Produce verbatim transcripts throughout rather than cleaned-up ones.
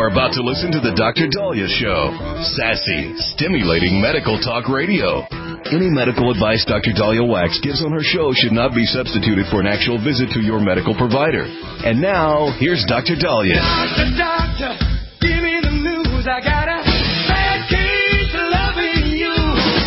are about to listen to the Doctor Daliah Show. Sassy, stimulating medical talk radio. Any medical advice Doctor Daliah Wax gives on her show should not be substituted for an actual visit to your medical provider. And now, here's Doctor Daliah. Doctor, doctor, give me the news. I got a bad case of loving you.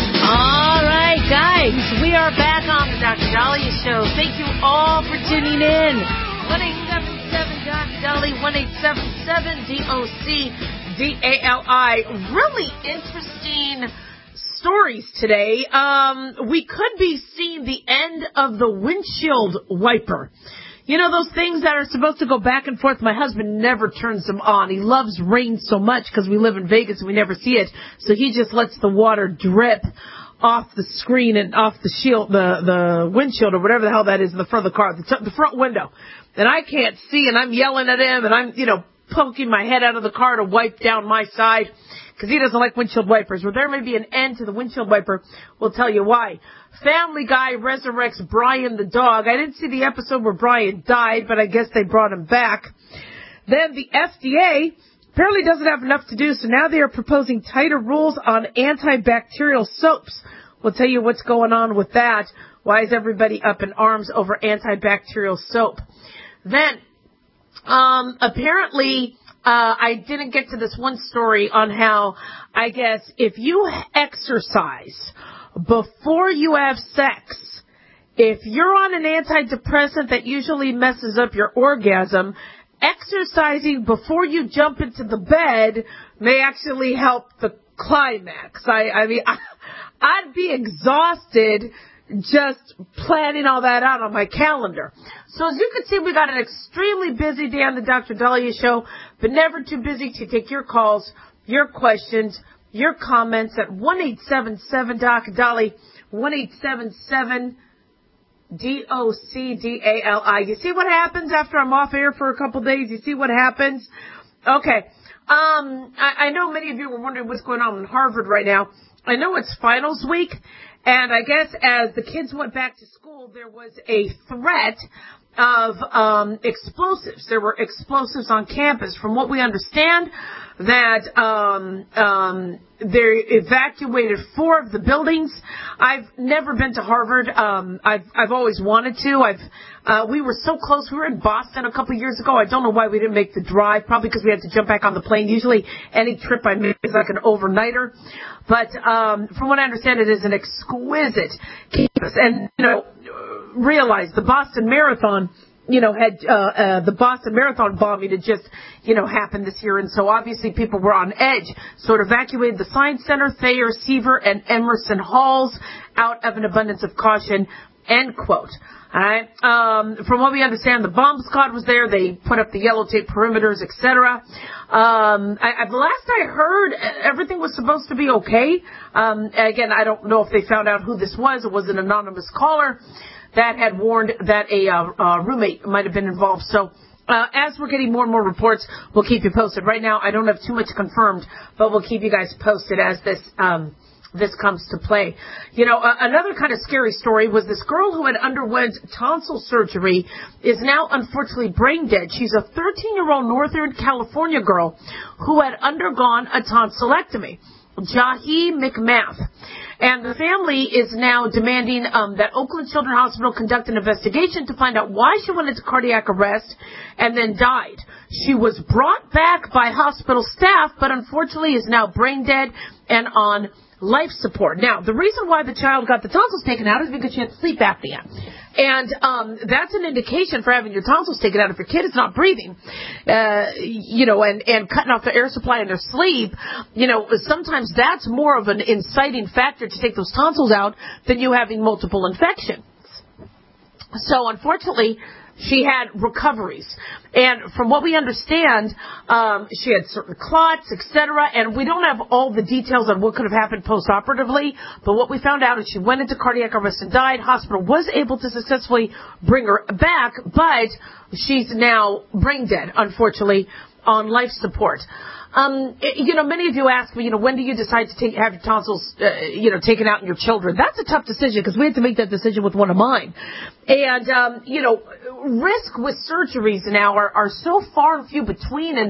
All right, guys, we are back on the Doctor Daliah Show. Thank you all for tuning in. one eight seven seven Doctor Daliah, one eight seven seven D O C D A L I. Really interesting stories today. Um, we could be seeing the end of the windshield wiper. You know, those things that are supposed to go back and forth. My husband never turns them on. He loves rain so much because we live in Vegas and we never see it. So he just lets the water drip off the screen and off the shield, the, the windshield or whatever the hell that is in the front of the car, the, t- the front window. And I can't see, and I'm yelling at him, and I'm, you know, poking my head out of the car to wipe down my side because he doesn't like windshield wipers. Well, there may be an end to the windshield wiper. We'll tell you why. Family Guy resurrects Brian the dog. I didn't see the episode where Brian died, but I guess they brought him back. Then the F D A apparently doesn't have enough to do, so now they are proposing tighter rules on antibacterial soaps. We'll tell you what's going on with that. Why is everybody up in arms over antibacterial soap? Then, um, apparently, uh, I didn't get to this one story on how, I guess, if you exercise before you have sex, if you're on an antidepressant that usually messes up your orgasm, exercising before you jump into the bed may actually help the climax. I, I mean, I, I'd be exhausted just planning all that out on my calendar. So as you can see, we got an extremely busy day on the Doctor Daliah Show, but never too busy to take your calls, your questions, your comments at one eight seven seven Doctor Daliah, one eight seven seven D O C D A L I. You see what happens after I'm off air for a couple days? You see what happens? Okay. Um, I, I know many of you were wondering what's going on in Harvard right now. I know it's finals week, and I guess as the kids went back to school, there was a threat of um, explosives. There were explosives on campus. From what we understand, that um, um, they evacuated four of the buildings. I've never been to Harvard. Um, I've I've always wanted to. I've uh, we were so close. We were in Boston a couple of years ago. I don't know why we didn't make the drive. Probably because we had to jump back on the plane. Usually, any trip I make is like an overnighter. But um, from what I understand, it is an exquisite campus. And you know, realize the Boston Marathon. You know, had uh, uh, the Boston Marathon bombing had just, you know, happened this year. And so obviously people were on edge. So it evacuated the Science Center, Thayer, Seaver, and Emerson halls out of an abundance of caution, end quote. All right. Um, from what we understand, the bomb squad was there. They put up the yellow tape perimeters, et cetera. Um, I, I, the last I heard, everything was supposed to be okay. Um, again, I don't know if they found out who this was. It was an anonymous caller that had warned that a uh, uh, roommate might have been involved. So uh, as we're getting more and more reports, we'll keep you posted. Right now, I don't have too much confirmed, but we'll keep you guys posted as this um, this comes to play. You know, uh, another kind of scary story was this girl who had underwent tonsil surgery is now unfortunately brain dead. She's a thirteen-year-old Northern California girl who had undergone a tonsillectomy. Jahi McMath. And the family is now demanding um, that Oakland Children's Hospital conduct an investigation to find out why she went into cardiac arrest and then died. She was brought back by hospital staff, but unfortunately is now brain dead and on life support. Now, the reason why the child got the tonsils taken out is because she had sleep apnea. And um, that's an indication for having your tonsils taken out. If your kid is not breathing, uh, you know, and, and cutting off the air supply in their sleep, you know, sometimes that's more of an inciting factor to take those tonsils out than you having multiple infections. So, unfortunately, she had recoveries. And from what we understand, um, she had certain clots, et cetera. And we don't have all the details on what could have happened post-operatively. But what we found out is she went into cardiac arrest and died. Hospital was able to successfully bring her back, but she's now brain dead, unfortunately, on life support. Um, you know, many of you ask me, you know, when do you decide to take, have your tonsils, uh, you know, taken out in your children? That's a tough decision because we had to make that decision with one of mine. And, um, you know, risk with surgeries now are, are so far and few between. And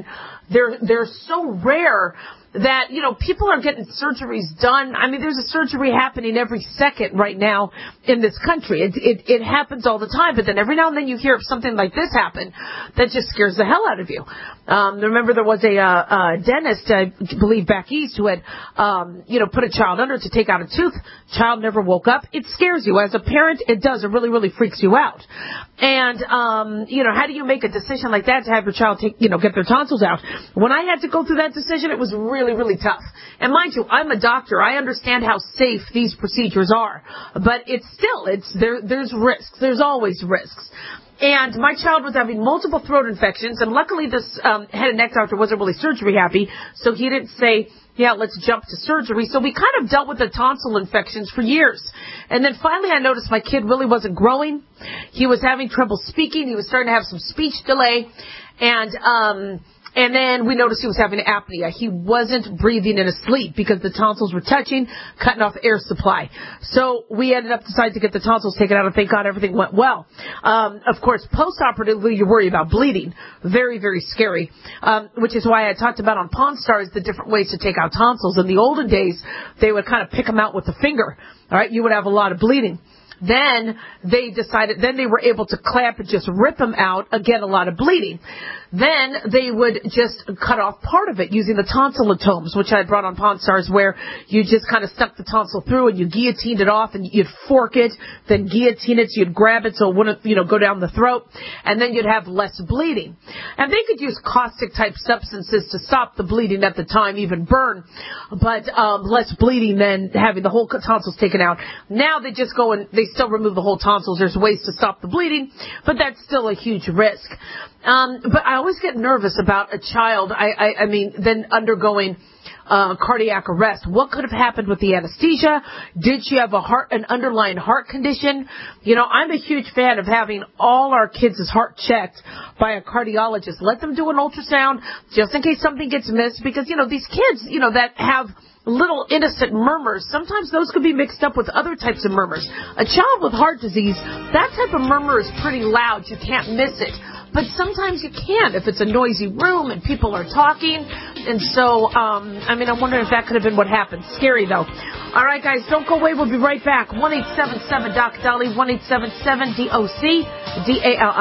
they're they're so rare that, you know, people are getting surgeries done. I mean, there's a surgery happening every second right now in this country. It, it, it happens all the time, but then every now and then you hear of something like this happen that just scares the hell out of you. Um, remember there was a, uh, a dentist, I believe back east, who had, um, you know, put a child under to take out a tooth. Child never woke up. It scares you. As a parent, it does. It really, really freaks you out. And, um, you know, how do you make a decision like that to have your child take, you know, get their tonsils out? When I had to go through that decision, it was really, really tough. And mind you, I'm a doctor. I understand how safe these procedures are. But it's still, it's, there, there's risks. There's always risks. And my child was having multiple throat infections, and luckily this um, head and neck doctor wasn't really surgery happy, so he didn't say, yeah, let's jump to surgery. So we kind of dealt with the tonsil infections for years. And then finally I noticed my kid really wasn't growing. He was having trouble speaking. He was starting to have some speech delay. And um And then we noticed he was having apnea. He wasn't breathing in his sleep because the tonsils were touching, cutting off air supply. So we ended up deciding to get the tonsils taken out, and thank God everything went well. Um, of course, post-operatively, you worry about bleeding. Very, very scary, um, which is why I talked about on Pawn Stars the different ways to take out tonsils. In the olden days, they would kind of pick them out with the finger. All right, you would have a lot of bleeding. Then they decided, then they were able to clamp and just rip them out, again, a lot of bleeding. Then they would just cut off part of it using the tonsillotomes, which I had brought on Pawn Stars, where you just kind of stuck the tonsil through and you guillotined it off, and you'd fork it, then guillotine it, so you'd grab it so it wouldn't, you know, go down the throat, and then you'd have less bleeding. And they could use caustic-type substances to stop the bleeding at the time, even burn, but um, less bleeding than having the whole tonsils taken out. Now they just go and they still remove the whole tonsils. There's ways to stop the bleeding, but that's still a huge risk. Um, but I always get nervous about a child, I, I, I mean, then undergoing uh, cardiac arrest. What could have happened with the anesthesia? Did she have a heart, an underlying heart condition? You know, I'm a huge fan of having all our kids' heart checked by a cardiologist. Let them do an ultrasound just in case something gets missed, because, you know, these kids, you know, that have little innocent murmurs, sometimes those could be mixed up with other types of murmurs. A child with heart disease, that type of murmur is pretty loud. You can't miss it. But sometimes you can if it's a noisy room and people are talking. And so, um, I mean, I'm wondering if that could have been what happened. Scary, though. All right, guys, don't go away. We'll be right back. one eight seven seven D O C Dolly, one eight seven seven D O C D A L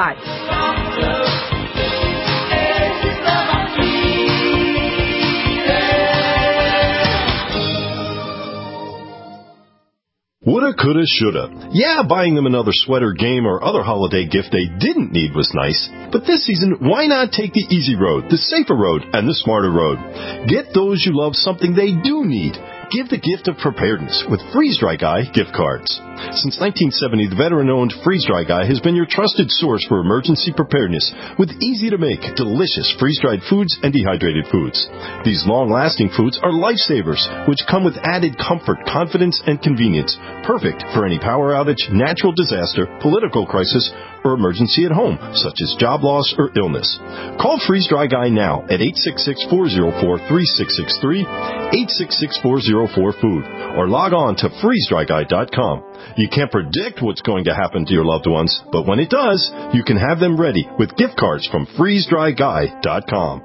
I. Woulda, coulda, shoulda. Yeah, buying them another sweater, game, or other holiday gift they didn't need was nice. But this season, why not take the easy road, the safer road, and the smarter road? Get those you love something they do need. Give the gift of preparedness with Freeze Dry Guy gift cards. Since nineteen seventy, the veteran-owned Freeze Dry Guy has been your trusted source for emergency preparedness with easy-to-make, delicious freeze-dried foods and dehydrated foods. These long-lasting foods are lifesavers, which come with added comfort, confidence, and convenience, perfect for any power outage, natural disaster, political crisis, or emergency at home, such as job loss or illness. Call Freeze Dry Guy now at eight six six, four zero four, three six six three, eight six six, four zero four, food, or log on to freeze dry guy dot com. You can't predict what's going to happen to your loved ones, but when it does, you can have them ready with gift cards from freeze dry guy dot com.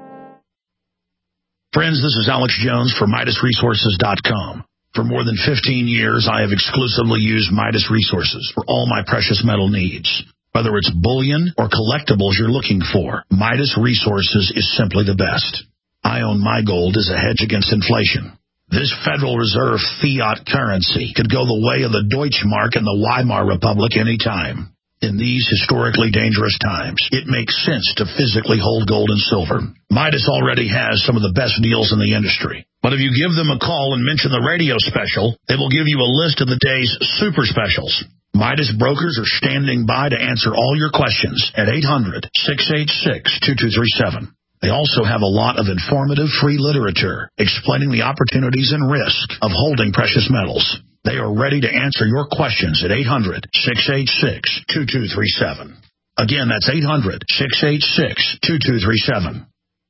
Friends, this is Alex Jones for Midas Resources dot com. For more than fifteen years, I have exclusively used Midas Resources for all my precious metal needs. Whether it's bullion or collectibles you're looking for, Midas Resources is simply the best. I own my gold as a hedge against inflation. This Federal Reserve fiat currency could go the way of the Deutschmark and the Weimar Republic any time. In these historically dangerous times, it makes sense to physically hold gold and silver. Midas already has some of the best deals in the industry. But if you give them a call and mention the radio special, they will give you a list of the day's super specials. Midas brokers are standing by to answer all your questions at eight hundred, six eight six, two two three seven. They also have a lot of informative free literature explaining the opportunities and risk of holding precious metals. They are ready to answer your questions at eight hundred, six eight six, two two three seven. Again, that's eight hundred, six eight six, two two three seven.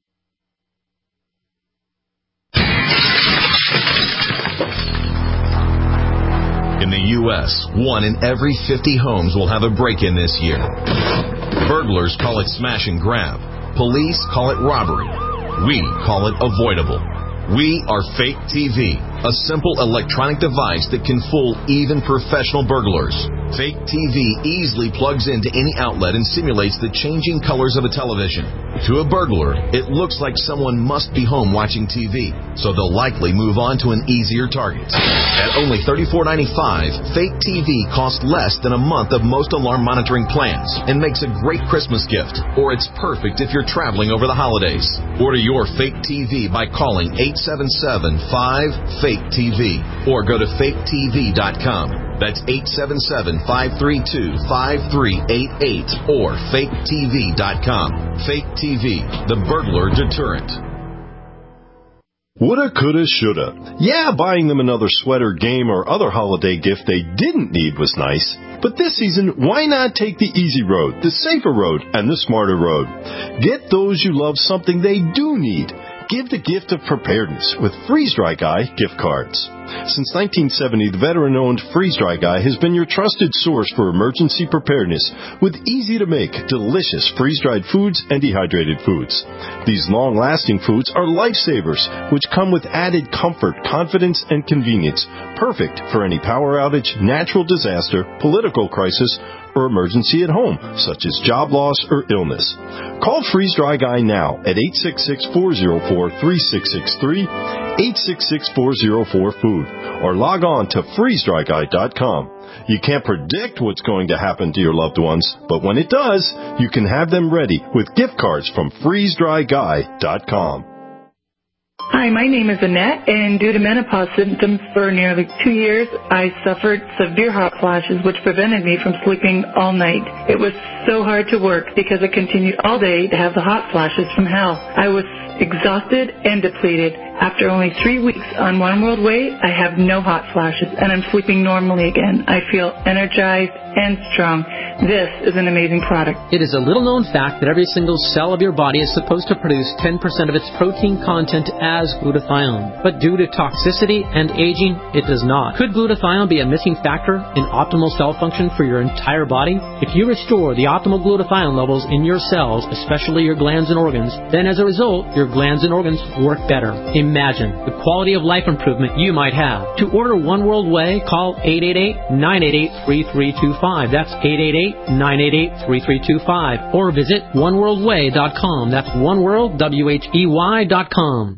In the U S, one in every fifty homes will have a break-in this year. Burglars call it smash and grab. Police call it robbery. We call it avoidable. We are Fake T V, a simple electronic device that can fool even professional burglars. Fake T V easily plugs into any outlet and simulates the changing colors of a television. To a burglar, it looks like someone must be home watching T V, so they'll likely move on to an easier target. At only thirty-four ninety-five, Fake T V costs less than a month of most alarm monitoring plans and makes a great Christmas gift, or it's perfect if you're traveling over the holidays. Order your Fake T V by calling eight seven seven, five, fake T V or go to fake T V dot com. That's eight seven seven, five three two, five three eight eight or fake T V dot com. Fake T V, the burglar deterrent. Woulda, coulda, shoulda. Yeah, buying them another sweater, game, or other holiday gift they didn't need was nice. But this season, why not take the easy road, the safer road, and the smarter road? Get those you love something they do need. Give the gift of preparedness with Freeze Dry Guy gift cards. Since nineteen seventy, the veteran-owned Freeze Dry Guy has been your trusted source for emergency preparedness with easy-to-make, delicious freeze-dried foods and dehydrated foods. These long-lasting foods are lifesavers, which come with added comfort, confidence, and convenience, perfect for any power outage, natural disaster, political crisis, or emergency at home, such as job loss or illness. Call Freeze Dry Guy now at eight six six, four zero four, three six six three, eight six six, four zero four, food, or log on to freeze dry guy dot com. You can't predict what's going to happen to your loved ones, but when it does, you can have them ready with gift cards from freeze dry guy dot com. Hi, my name is Annette, and due to menopause symptoms for nearly two years, I suffered severe hot flashes, which prevented me from sleeping all night. It was so hard to work because I continued all day to have the hot flashes from hell. I was exhausted and depleted. After only three weeks on One World Way, I have no hot flashes, and I'm sleeping normally again. I feel energized and strong. This is an amazing product. It is a little-known fact that every single cell of your body is supposed to produce ten percent of its protein content as glutathione. But due to toxicity and aging, it does not. Could glutathione be a missing factor in optimal cell function for your entire body? If you restore the optimal glutathione levels in your cells, especially your glands and organs, then as a result, your glands and organs work better. Imagine the quality of life improvement you might have. To order One World Way, call eight eight eight, nine eight eight, three three two five. That's eight eight eight, nine eight eight, three three two five. Or visit one world way dot com. That's oneworld, W H E Y dot com.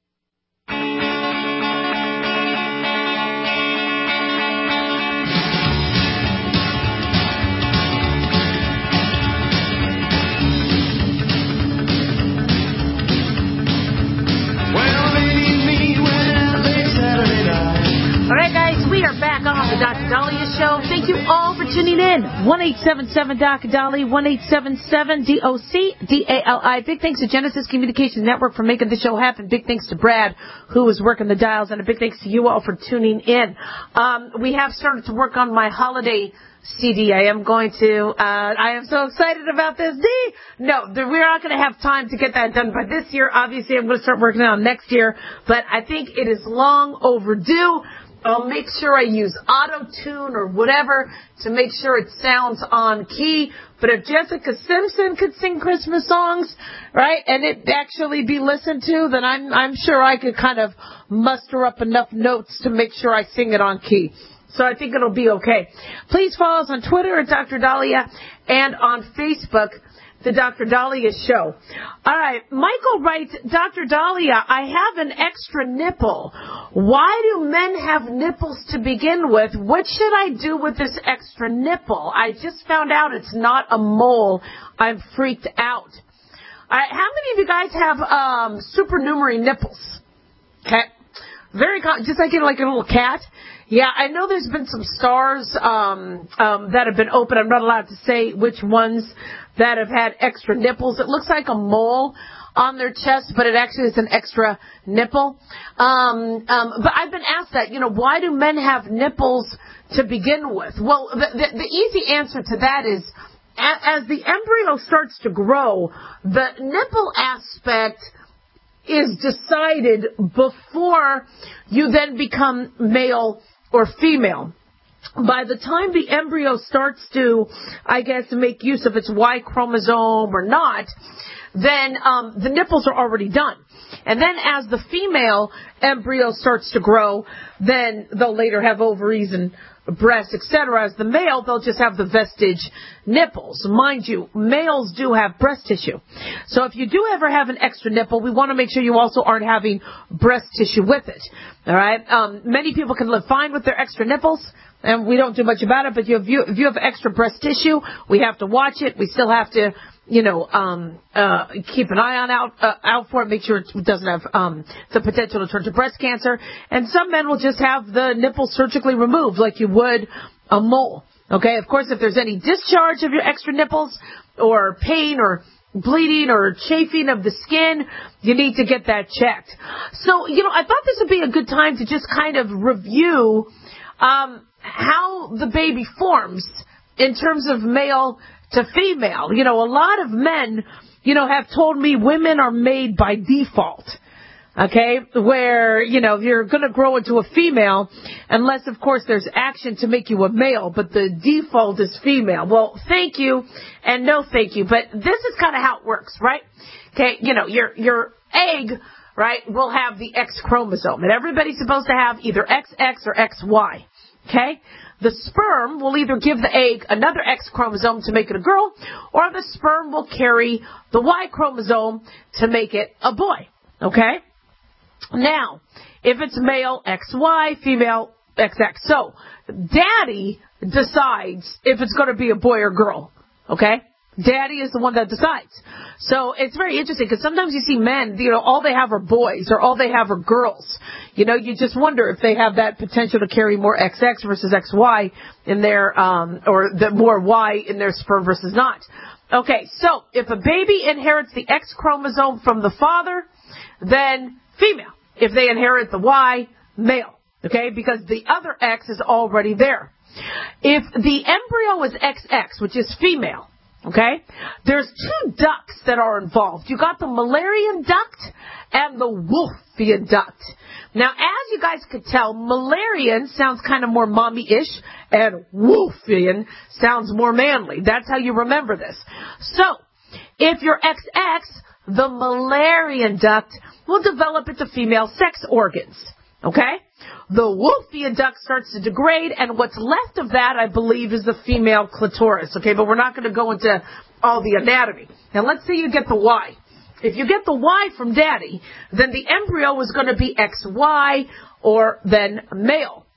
On the Doctor Dahlia Show. Thank you all for tuning in. one eight seven seven Doctor Dali, one eight seven seven D O C D A L I. Big thanks to Genesis Communications Network for making the show happen. Big thanks to Brad, who is working the dials, and a big thanks to you all for tuning in. Um, we have started to work on my holiday C D. I am going to, uh, I am so excited about this. D! No, the, we're not going to have time to get that done by this year. Obviously, I'm going to start working on next year, but I think it is long overdue. I'll make sure I use auto-tune or whatever to make sure it sounds on key. But if Jessica Simpson could sing Christmas songs, right, and it actually be listened to, then I'm, I'm sure I could kind of muster up enough notes to make sure I sing it on key. So I think it'll be okay. Please follow us on Twitter at Doctor Dahlia and on Facebook, The Doctor Dahlia Show. All right, Michael writes, Doctor Dahlia, I have an extra nipple. Why do men have nipples to begin with? What should I do with this extra nipple? I just found out it's not a mole. I'm freaked out. All right, how many of you guys have um, supernumerary nipples? Okay, very com- just like in like a little cat. Yeah, I know there's been some stars um, um, that have been open. I'm not allowed to say which ones that have had extra nipples. It looks like a mole on their chest, but it actually is an extra nipple. Um, um, but I've been asked that, you know, why do men have nipples to begin with? Well, the, the, the easy answer to that is as the embryo starts to grow, the nipple aspect is decided before you then become male or female. by the time the embryo starts to, I guess, make use of its Y chromosome or not, then um, the nipples are already done. And then as the female embryo starts to grow, then they'll later have ovaries and breasts, et cetera. As the male, they'll just have the vestige nipples. Mind you, males do have breast tissue. So if you do ever have an extra nipple, we want to make sure you also aren't having breast tissue with it. All right? Um, many people can live fine with their extra nipples, and we don't do much about it, but if you, if you have extra breast tissue, we have to watch it. We still have to, you know, um, uh, keep an eye on out, uh, out for it, make sure it doesn't have, um, the potential to turn to breast cancer. And some men will just have the nipple surgically removed like you would a mole. Okay. Of course, if there's any discharge of your extra nipples or pain or bleeding or chafing of the skin, you need to get that checked. So, you know, I thought this would be a good time to just kind of review, um, how the baby forms in terms of male to female. You know, a lot of men, you know, have told me women are made by default. Okay? Where, you know, you're going to grow into a female unless, of course, there's action to make you a male, but the default is female. Well, thank you and no thank you. But this is kind of how it works, right? Okay, you know, your your egg, right, will have the X chromosome. And everybody's supposed to have either X X or X Y. Okay? The sperm will either give the egg another X chromosome to make it a girl, or the sperm will carry the Y chromosome to make it a boy. Okay? Now, if it's male, X Y, female, X X. So, daddy decides if it's going to be a boy or girl. Okay? Daddy is the one that decides. So it's very interesting because sometimes you see men, you know, all they have are boys or all they have are girls. You know, you just wonder if they have that potential to carry more X X versus X Y in their, um, or the more Y in their sperm versus not. Okay, so if a baby inherits the X chromosome from the father, then female. If they inherit the Y, male. Okay, because the other X is already there. If the embryo is X X, which is female, okay, there's two ducts that are involved. You got the Mullerian duct and the Wolffian duct. Now, as you guys could tell, Mullerian sounds kind of more mommy-ish, and Wolffian sounds more manly. That's how you remember this. So, if you're X X, the Mullerian duct will develop into female sex organs. Okay? The Wolffian duct starts to degrade, and what's left of that, I believe, is the female clitoris. Okay, but we're not going to go into all the anatomy. Now, let's say you get the Y. If you get the Y from daddy, then the embryo is going to be X Y or then male.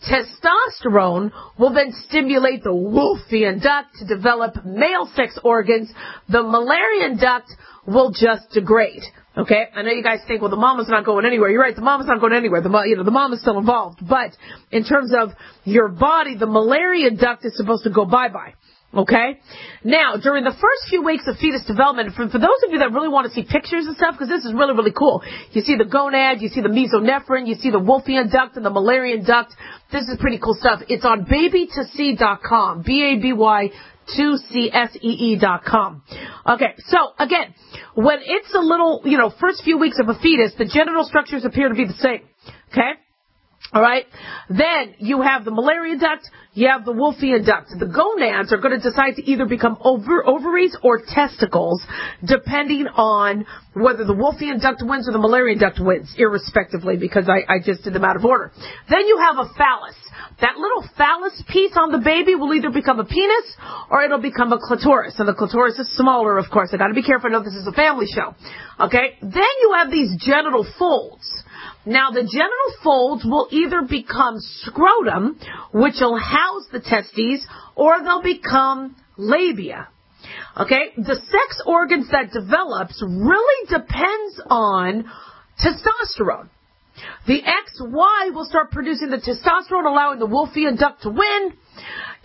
Testosterone will then stimulate the Wolffian duct to develop male sex organs. The Mullerian duct will just degrade. Okay, I know you guys think, well, the mama's not going anywhere. You're right, the mama's not going anywhere. The you know the mom is still involved. But in terms of your body, the Mullerian duct is supposed to go bye-bye. Okay? Now, during the first few weeks of fetus development, for, for those of you that really want to see pictures and stuff, because this is really, really cool. You see the gonad, you see the mesonephron, you see the Wolffian duct and the Mullerian duct. This is pretty cool stuff. It's on baby to see dot com. B A B Y two C S E E dot com. Okay, so again, when it's a little, you know, first few weeks of a fetus, the genital structures appear to be the same. Okay? All right? Then you have the Mullerian duct, you have the Wolffian duct. The gonads are going to decide to either become over, ovaries or testicles, depending on whether the Wolffian duct wins or the Mullerian duct wins, irrespectively, because I, I just did them out of order. Then you have a phallus. That little phallus piece on the baby will either become a penis or it'll become a clitoris. And the clitoris is smaller, of course. I got to be careful. I know this is a family show. Okay? Then you have these genital folds. Now, the genital folds will either become scrotum, which will house the testes, or they'll become labia. Okay? The sex organs that develops really depends on testosterone. The X Y will start producing the testosterone, allowing the Wolffian duct to win.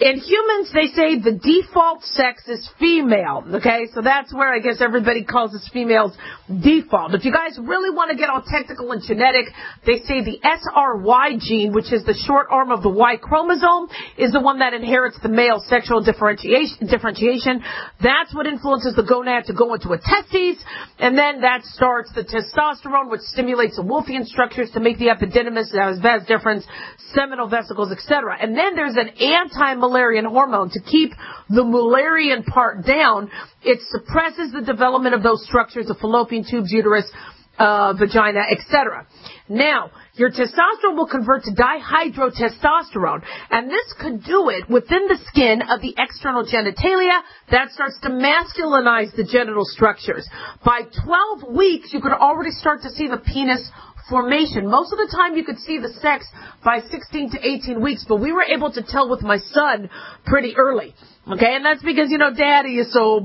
In humans, they say the default sex is female, okay? So that's where I guess everybody calls us females default. If you guys really want to get all technical and genetic, they say the S R Y gene, which is the short arm of the Y chromosome, is the one that inherits the male sexual differentiation. differentiation. That's what influences the gonad to go into a testes, and then that starts the testosterone, which stimulates the Wolffian structures to make the epididymis, has vas deferens, seminal vesicles, et cetera. And then there's an anti-Mullerian hormone to keep the Mullerian part down. It suppresses the development of those structures, the fallopian tubes, uterus, uh, vagina, et cetera. Now, your testosterone will convert to dihydrotestosterone, and this could do it within the skin of the external genitalia. That starts to masculinize the genital structures. By twelve weeks, you could already start to see the penis formation. Most of the time you could see the sex by sixteen to eighteen weeks, but we were able to tell with my son pretty early. Okay, and that's because, you know, daddy is so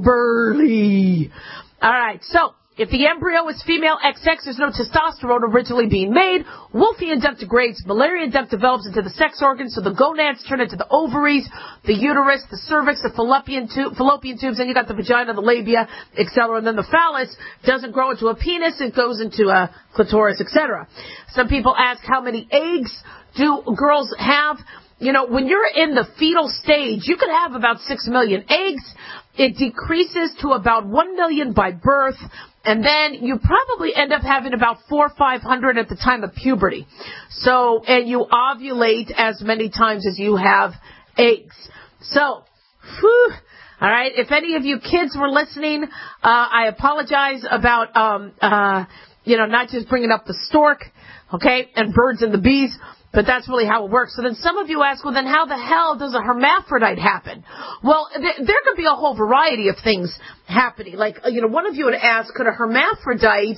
burly. All right, so if the embryo is female X X, there's no testosterone originally being made. Wolffian duct degrades. Mullerian duct develops into the sex organs, so the gonads turn into the ovaries, the uterus, the cervix, the fallopian, tube, fallopian tubes, and you got the vagina, the labia, et cetera. And then the phallus doesn't grow into a penis, it goes into a clitoris, et cetera. Some people ask how many eggs do girls have. You know, when you're in the fetal stage, you could have about six million eggs. It decreases to about one million by birth, and then you probably end up having about four or five hundred at the time of puberty. So, and you ovulate as many times as you have eggs. So, whew, all right, if any of you kids were listening, uh, I apologize about, um, uh, you know, not just bringing up the stork, okay, and birds and the bees. But that's really how it works. So then some of you ask, well, then how the hell does a hermaphrodite happen? Well, th- there could be a whole variety of things happening. Like, you know, one of you would ask, could a hermaphrodite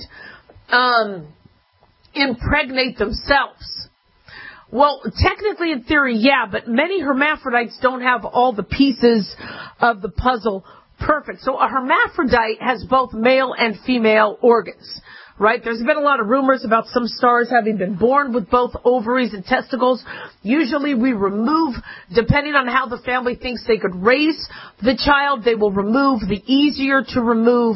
um, impregnate themselves? Well, technically, in theory, yeah, but many hermaphrodites don't have all the pieces of the puzzle perfect. So a hermaphrodite has both male and female organs. Right? There's been a lot of rumors about some stars having been born with both ovaries and testicles. Usually we remove, depending on how the family thinks they could raise the child, they will remove the easier to remove,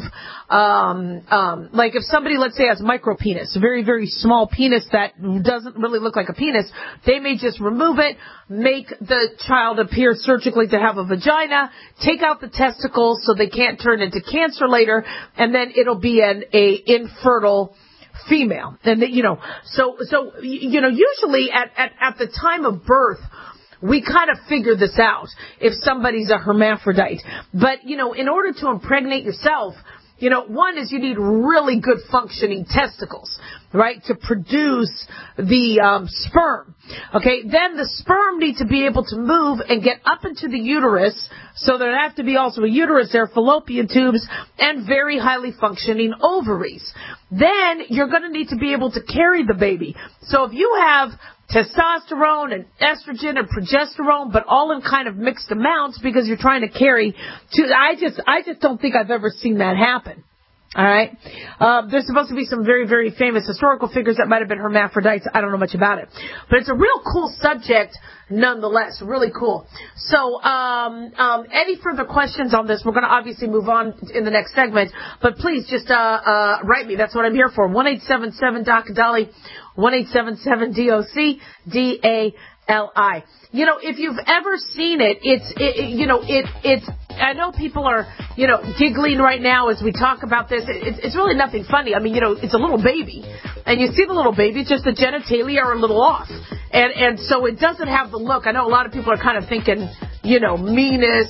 um, um, like if somebody, let's say, has micro penis, a very, very small penis that doesn't really look like a penis, they may just remove it, make the child appear surgically to have a vagina, take out the testicles so they can't turn into cancer later, and then it'll be an a infertile female. And the, you know, so so you know, usually at, at at the time of birth, we kind of figure this out if somebody's a hermaphrodite. But you know, in order to impregnate yourself, you know, one is you need really good functioning testicles, right, to produce the um, sperm. Okay, then the sperm need to be able to move and get up into the uterus, so there have to be also a uterus there, fallopian tubes, and very highly functioning ovaries. Then you're going to need to be able to carry the baby. So if you have testosterone and estrogen and progesterone, but all in kind of mixed amounts because you're trying to carry two, I just, I just don't think I've ever seen that happen. All right. Uh, there's supposed to be some very, very famous historical figures that might have been hermaphrodites. I don't know much about it, but it's a real cool subject nonetheless. Really cool. So, um, um, any further questions on this? We're going to obviously move on in the next segment, but please just, uh, uh, write me. That's what I'm here for. one eight seven seven D O C Dolly, one eight seven seven D O C D A L I. You know, if you've ever seen it, it's, it, it, you know, it, it's, I know people are, you know, giggling right now as we talk about this. It, it's really nothing funny. I mean, you know, it's a little baby. And you see the little baby, it's just the genitalia are a little off. And, and so it doesn't have the look. I know a lot of people are kind of thinking, you know, Venus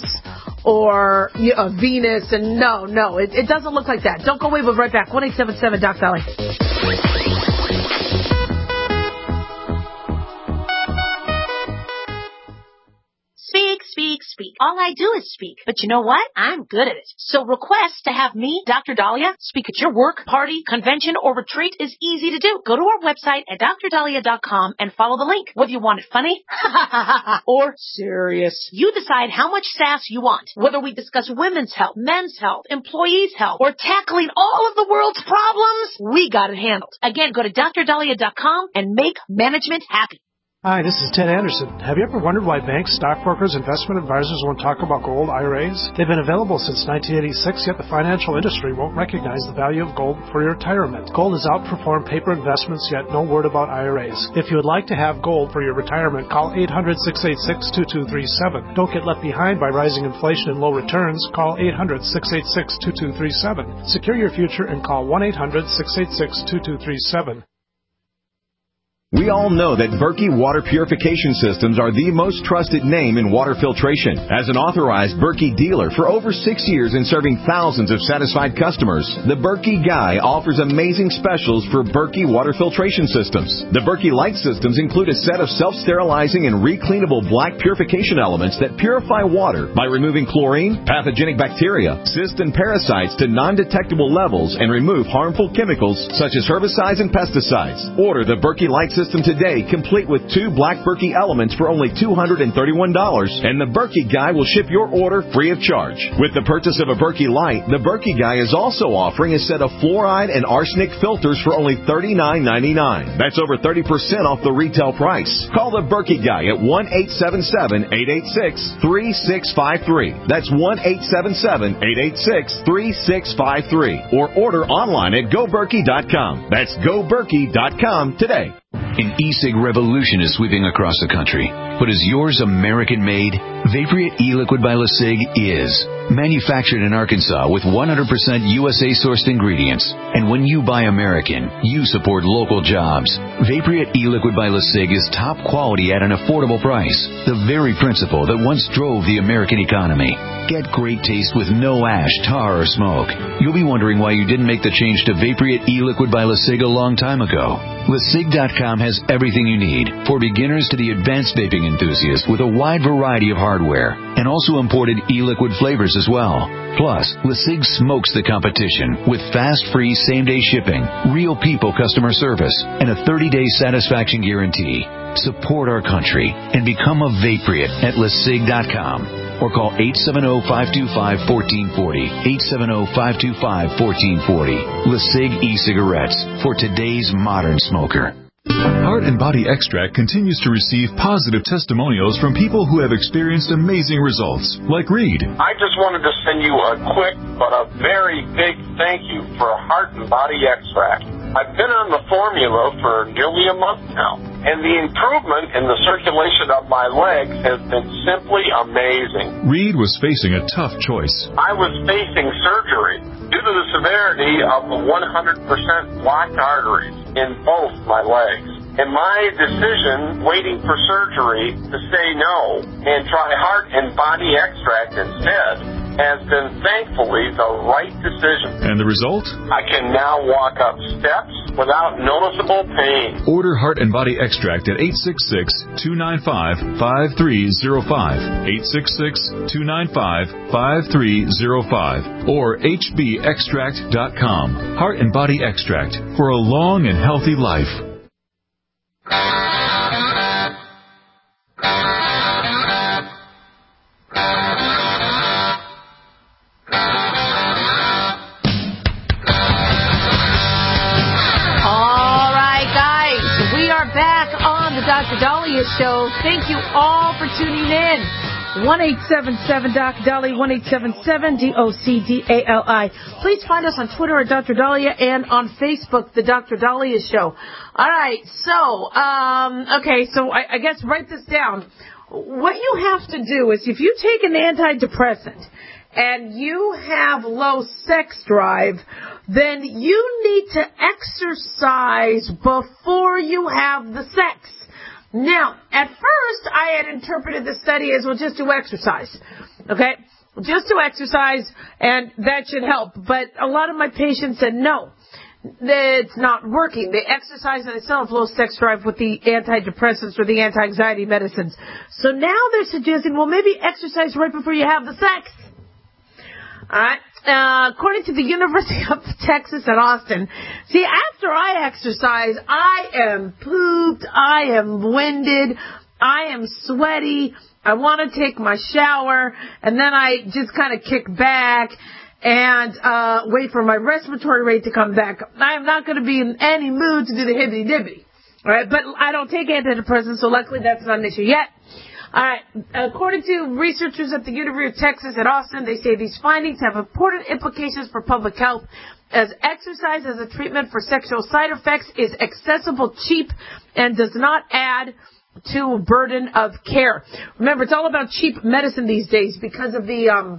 or you know, Venus. And no, no, it, it doesn't look like that. Don't go away. We'll be right back. one eight seven seven D O C Dolly. Speak, speak, speak. All I do is speak. But you know what? I'm good at it. So request to have me, Doctor Dahlia, speak at your work, party, convention, or retreat is easy to do. Go to our website at dr dahlia dot com and follow the link. Whether you want it funny or serious, you decide how much sass you want. Whether we discuss women's health, men's health, employees' health, or tackling all of the world's problems, we got it handled. Again, go to dr dahlia dot com and make management happy. Hi, this is Ted Anderson. Have you ever wondered why banks, stockbrokers, investment advisors won't talk about gold I R As? They've been available since nineteen eighty-six, yet the financial industry won't recognize the value of gold for your retirement. Gold has outperformed paper investments, yet no word about I R As. If you would like to have gold for your retirement, call eight hundred, six eight six, two two three seven. Don't get left behind by rising inflation and low returns. Call eight hundred, six eight six, two two three seven. Secure your future and call one eight hundred, six eight six, two two three seven. We all know that Berkey Water Purification Systems are the most trusted name in water filtration. As an authorized Berkey dealer for over six years and serving thousands of satisfied customers, the Berkey Guy offers amazing specials for Berkey Water Filtration Systems. The Berkey Light Systems include a set of self-sterilizing and recleanable black purification elements that purify water by removing chlorine, pathogenic bacteria, cysts, and parasites to non-detectable levels and remove harmful chemicals such as herbicides and pesticides. Order the Berkey Light System today, complete with two black Berkey elements for only two hundred thirty-one dollars, and the Berkey Guy will ship your order free of charge. With the purchase of a Berkey Light, the Berkey Guy is also offering a set of fluoride and arsenic filters for only thirty-nine ninety-nine. That's over thirty percent off the retail price. Call the Berkey Guy at one eight seven seven, eight eight six, three six five three. That's one eight seven seven, eight eight six, three six five three. Or order online at go berkey dot com. That's go berkey dot com today. An e-cig revolution is sweeping across the country. But is yours American-made? Vaporite e-liquid by LeSig is. Manufactured in Arkansas with one hundred percent U S A-sourced ingredients. And when you buy American, you support local jobs. Vaporite e-liquid by LeSig is top quality at an affordable price. The very principle that once drove the American economy. Get great taste with no ash, tar, or smoke. You'll be wondering why you didn't make the change to Vaporite e-liquid by LeSig a long time ago. Le Sig dot com has everything you need, for beginners to the advanced vaping enthusiast, with a wide variety of hardware, and also imported e-liquid flavors as well. Plus, LeSig smokes the competition with fast, free, same-day shipping, real people customer service, and a thirty-day satisfaction guarantee. Support our country and become a Vaporite at Le Sig dot com. Or call eight seven zero, five two five, one four four zero, eight seven zero, five two five, one four four zero. LeSig e-cigarettes for today's modern smoker. Heart and Body Extract continues to receive positive testimonials from people who have experienced amazing results, like Reed. I just wanted to send you a quick but a very big thank you for Heart and Body Extract. I've been on the formula for nearly a month now, and the improvement in the circulation of my legs has been simply amazing. Reed was facing a tough choice. I was facing surgery due to the severity of the one hundred percent blocked arteries in both my legs. And my decision, waiting for surgery, to say no and try Heart and Body Extract instead, has been thankfully the right decision. And the result? I can now walk up steps without noticeable pain. Order Heart and Body Extract at eight six six, two nine five, five three zero five, eight six six, two nine five, five three zero five, or h b extract dot com. Heart and Body Extract for a long and healthy life. Doctor Dahlia Show. Thank you all for tuning in. one eight seven seven D O C Dahlia, one eight seven seven D O C D A L I. Please find us on Twitter at Doctor Dahlia and on Facebook, The Doctor Dahlia Show. All right, so, um, okay, so I, I guess write this down. What you have to do is if you take an antidepressant and you have low sex drive, then you need to exercise before you have the sex. Now, at first, I had interpreted the study as, well, just do exercise, okay? Just do exercise, and that should help. But a lot of my patients said, no, it's not working. The exercise in itself, low sex drive with the antidepressants or the anti-anxiety medicines. So now they're suggesting, well, maybe exercise right before you have the sex. All right. Uh, according to the University of Texas at Austin, see, after I exercise, I am pooped, I am winded, I am sweaty, I want to take my shower, and then I just kind of kick back and uh wait for my respiratory rate to come back. I am not going to be in any mood to do the hibbity-dibbity. All right, but I don't take antidepressants, so luckily that's not an issue yet. All right, according to researchers at the University of Texas at Austin, they say these findings have important implications for public health, as exercise as a treatment for sexual side effects is accessible, cheap, and does not add to a burden of care. Remember, it's all about cheap medicine these days because of the um,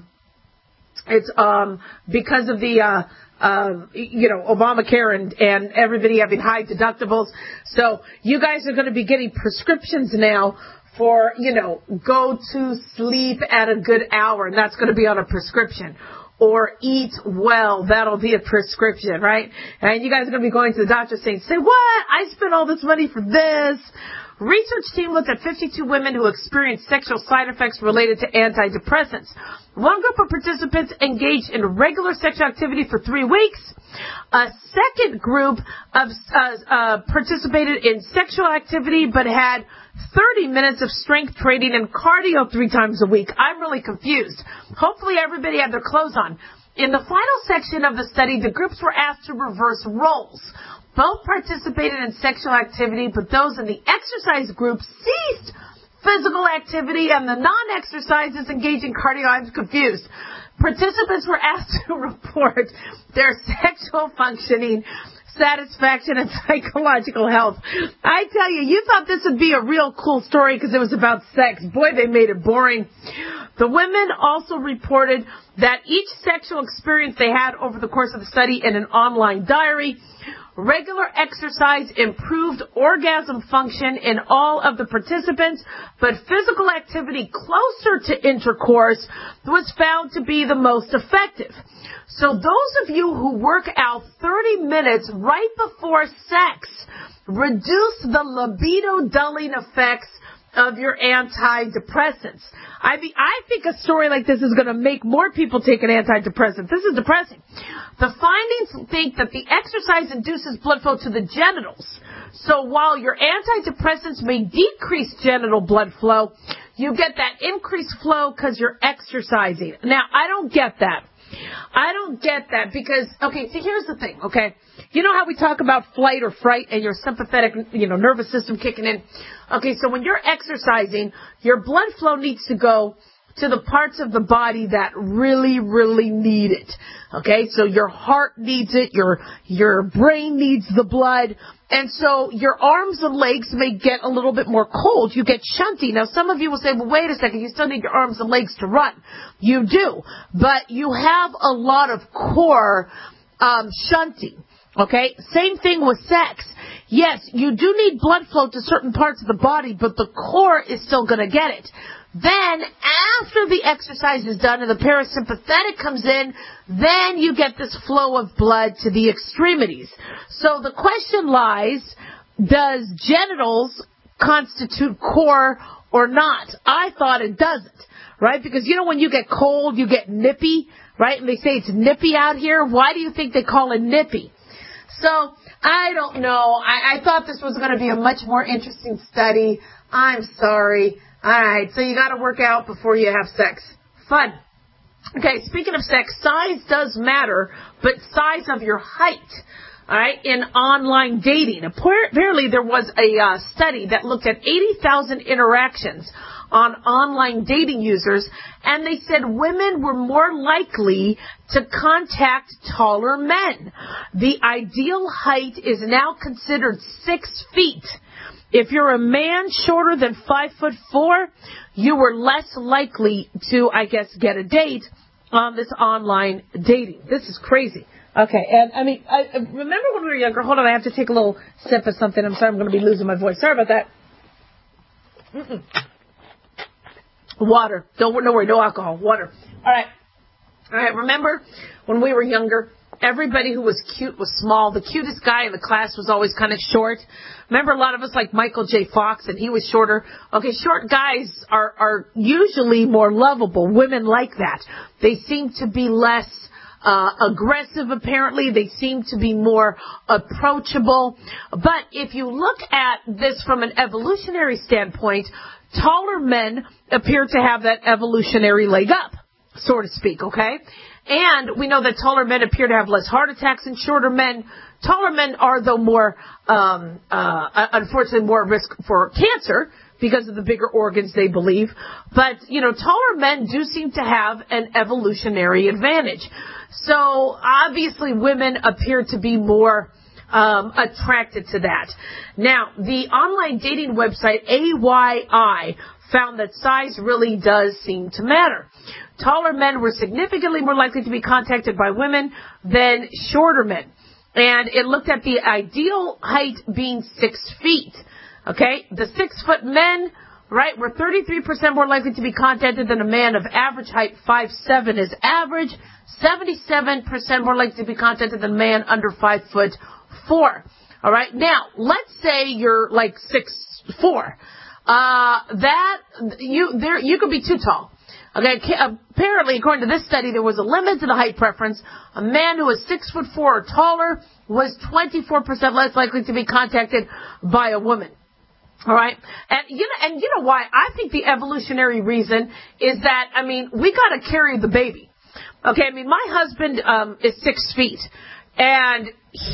it's um because of the uh. Uh, you know, Obamacare and, and everybody having high deductibles. So you guys are going to be getting prescriptions now for, you know, go to sleep at a good hour, and that's going to be on a prescription. Or eat well, that'll be a prescription, right? And you guys are going to be going to the doctor saying, say, what? I spent all this money for this. Research team looked at fifty-two women who experienced sexual side effects related to antidepressants. One group of participants engaged in regular sexual activity for three weeks. A second group of, uh, uh, participated in sexual activity but had thirty minutes of strength training and cardio three times a week. I'm really confused. Hopefully everybody had their clothes on. In the final section of the study, the groups were asked to reverse roles. Both participated in sexual activity, but those in the exercise group ceased physical activity, and the non-exercises engaged in cardio. I'm confused. Participants were asked to report their sexual functioning, satisfaction, and psychological health. I tell you, you thought this would be a real cool story because it was about sex. Boy, they made it boring. The women also reported that each sexual experience they had over the course of the study in an online diary. Regular exercise improved orgasm function in all of the participants, but physical activity closer to intercourse was found to be the most effective. So those of you who work out thirty minutes right before sex reduce the libido dulling effects of your antidepressants. I mean, I think a story like this is going to make more people take an antidepressant. This is depressing. The findings think that the exercise induces blood flow to the genitals. So while your antidepressants may decrease genital blood flow, you get that increased flow because you're exercising. Now, I don't get that. I don't get that because, okay, see, here's the thing, okay? You know how we talk about flight or fright and your sympathetic, you know, nervous system kicking in? Okay, so when you're exercising, your blood flow needs to go to the parts of the body that really, really need it. Okay, so your heart needs it, your your brain needs the blood, and so your arms and legs may get a little bit more cold. You get shunty. Now, some of you will say, well, wait a second, you still need your arms and legs to run. You do, but you have a lot of core um, shunting. Okay, same thing with sex. Yes, you do need blood flow to certain parts of the body, but the core is still going to get it. Then, after the exercise is done and the parasympathetic comes in, then you get this flow of blood to the extremities. So the question lies, does genitals constitute core or not? I thought it doesn't, right? Because, you know, when you get cold, you get nippy, right? And they say it's nippy out here. Why do you think they call it nippy? So, I don't know. I, I thought this was going to be a much more interesting study. I'm sorry. All right, so you got to work out before you have sex. Fun. Okay, speaking of sex, size does matter, but size of your height. All right, in online dating. Apparently, there was a uh, study that looked at eighty thousand interactions on online dating users, and they said women were more likely to contact taller men. The ideal height is now considered six feet. If you're a man shorter than five foot four, you were less likely to, I guess, get a date on this online dating. This is crazy. Okay, and I mean, I remember when we were younger. Hold on, I have to take a little sip of something. I'm sorry, I'm going to be losing my voice. Sorry about that. Mm-mm. Water. Don't no worry, no alcohol. Water. All right. All right. Remember when we were younger, everybody who was cute was small. The cutest guy in the class was always kind of short. Remember, a lot of us like Michael J. Fox, and he was shorter. Okay, short guys are are usually more lovable. Women like that. They seem to be less uh aggressive, apparently. They seem to be more approachable. But if you look at this from an evolutionary standpoint, taller men appear to have that evolutionary leg up, so to speak, okay? And we know that taller men appear to have less heart attacks than shorter men. Taller men are, though, more, um, uh, unfortunately, more at risk for cancer because of the bigger organs they believe. But, you know, taller men do seem to have an evolutionary advantage. So, obviously, women appear to be more um, attracted to that. Now, the online dating website A Y I found that size really does seem to matter. Taller men were significantly more likely to be contacted by women than shorter men. And it looked at the ideal height being six feet. Okay? The six-foot men, right, were thirty-three percent more likely to be contacted than a man of average height. five seven is average. seventy-seven percent more likely to be contacted than a man under five foot four. All right? Now, let's say you're like six four. Uh, that, you, there, you could be too tall. Okay, apparently, according to this study, there was a limit to the height preference. A man who was six foot four or taller was twenty-four percent less likely to be contacted by a woman. All right, and you know, and you know why? I think the evolutionary reason is that, I mean, we got to carry the baby. Okay, I mean, my husband um, is six feet, and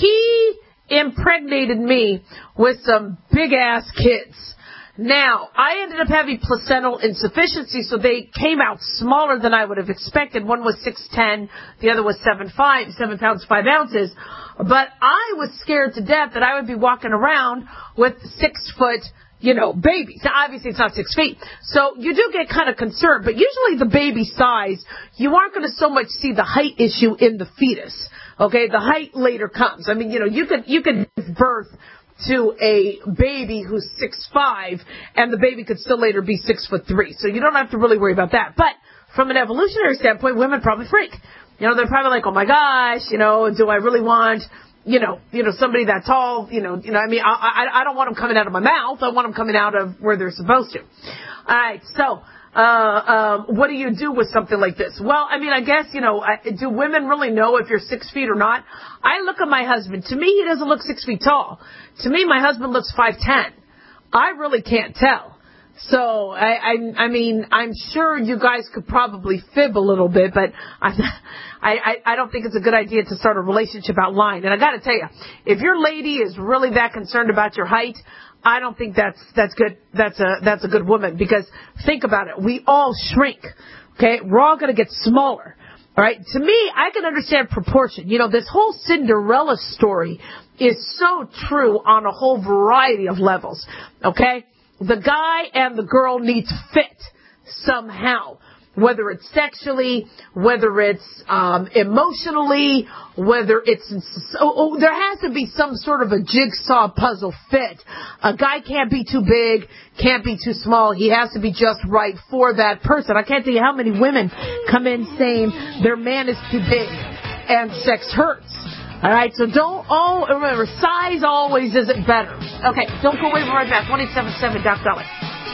he impregnated me with some big ass kids. Now, I ended up having placental insufficiency, so they came out smaller than I would have expected. One was six ten, the other was seven five, seven pounds, five ounces. But I was scared to death that I would be walking around with six foot, you know, babies. Now, obviously, it's not six feet. So you do get kind of concerned, but usually the baby size, you aren't going to so much see the height issue in the fetus. Okay, the height later comes. I mean, you know, you could, you could give birth to a baby who's six five, and the baby could still later be six foot three. So you don't have to really worry about that. But from an evolutionary standpoint, women probably freak. You know, they're probably like, oh my gosh, you know, do I really want, you know, you know, somebody that tall? You know, you know, I mean, I, I, I don't want them coming out of my mouth. I want them coming out of where they're supposed to. All right, so. Uh, um, what do you do with something like this? Well, I mean, I guess, you know, I, do women really know if you're six feet or not? I look at my husband. To me, he doesn't look six feet tall. To me, my husband looks five ten. I really can't tell. So, I, I, I mean, I'm sure you guys could probably fib a little bit, but I, I, I don't think it's a good idea to start a relationship out lying. And I gotta tell you, if your lady is really that concerned about your height, I don't think that's that's good. That's a that's a good woman, because think about it. We all shrink. Okay, we're all going to get smaller. All right. To me, I can understand proportion. You know, this whole Cinderella story is so true on a whole variety of levels. Okay, the guy and the girl need to fit somehow. Whether it's sexually, whether it's um, emotionally, whether it's... Oh, oh, there has to be some sort of a jigsaw puzzle fit. A guy can't be too big, can't be too small. He has to be just right for that person. I can't tell you how many women come in saying their man is too big and sex hurts. All right, so don't... Oh, remember, size always isn't better. Okay, don't go away. We're right back. one eight seven seven, Doc Dolly.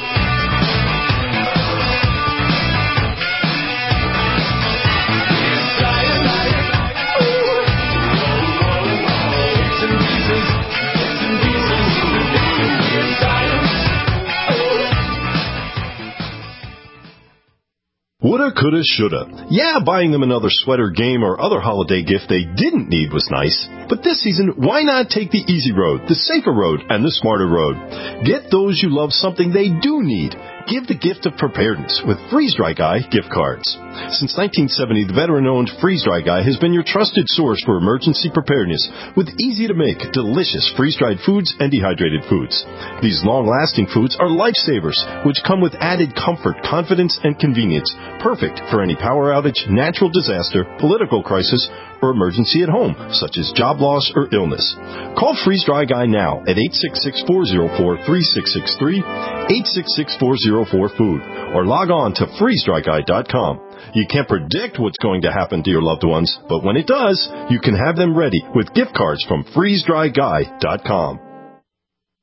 Woulda, coulda, shoulda. Yeah, buying them another sweater, game, or other holiday gift they didn't need was nice. But this season, why not take the easy road, the safer road, and the smarter road? Get those you love something they do need. Give the gift of preparedness with Freeze Dry Guy gift cards. Since nineteen seventy, the veteran-owned Freeze Dry Guy has been your trusted source for emergency preparedness with easy-to-make, delicious freeze-dried foods and dehydrated foods. These long-lasting foods are lifesavers, which come with added comfort, confidence, and convenience, perfect for any power outage, natural disaster, political crisis, or emergency at home, such as job loss or illness. Call Freeze Dry Guy now at eight six six, four zero four, three six six three, eight six six, four zero four, food, or log on to freeze dry guy dot com. You can't predict what's going to happen to your loved ones, but when it does, you can have them ready with gift cards from freeze dry guy dot com.